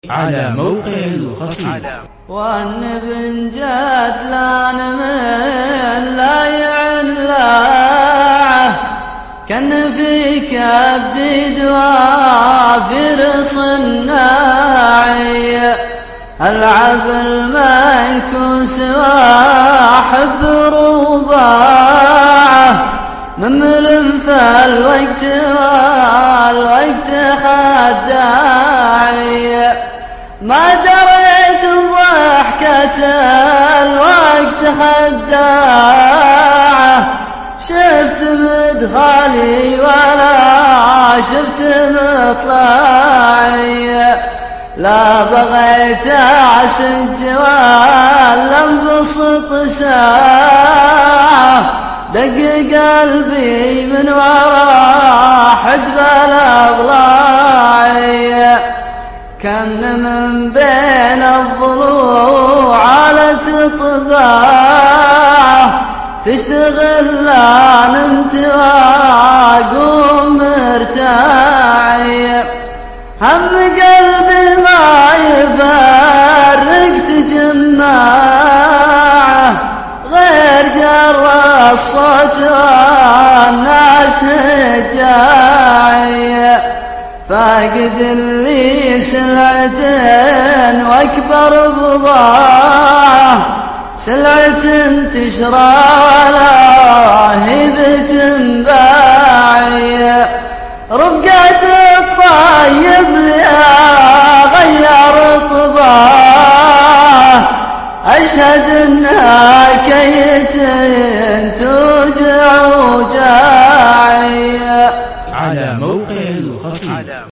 على موقع القصيد. وأن بن جدلان من لا يعلاه كان في كبد دوافر صناعي العب المنكوس واحب رباعه ممل فالوقت والوقت خداعي ما دريت ضحكة الوقت خداعه شفت مدخلي ولا شفت مطلعي لا بغيت أعسج ولا انبسط ساعة دق قلبي من ورا حجب الأضلاعي كان من بين الضلوع على طباعه تشتغل لا نمت واقوم مرتاعي هم قلبي ما يفرق تجمعه غير جر الصوت والناس هجاعي فاقد اللي سلعة واكبر بضاعه سلعة تشرى لا هبة باعي رفقة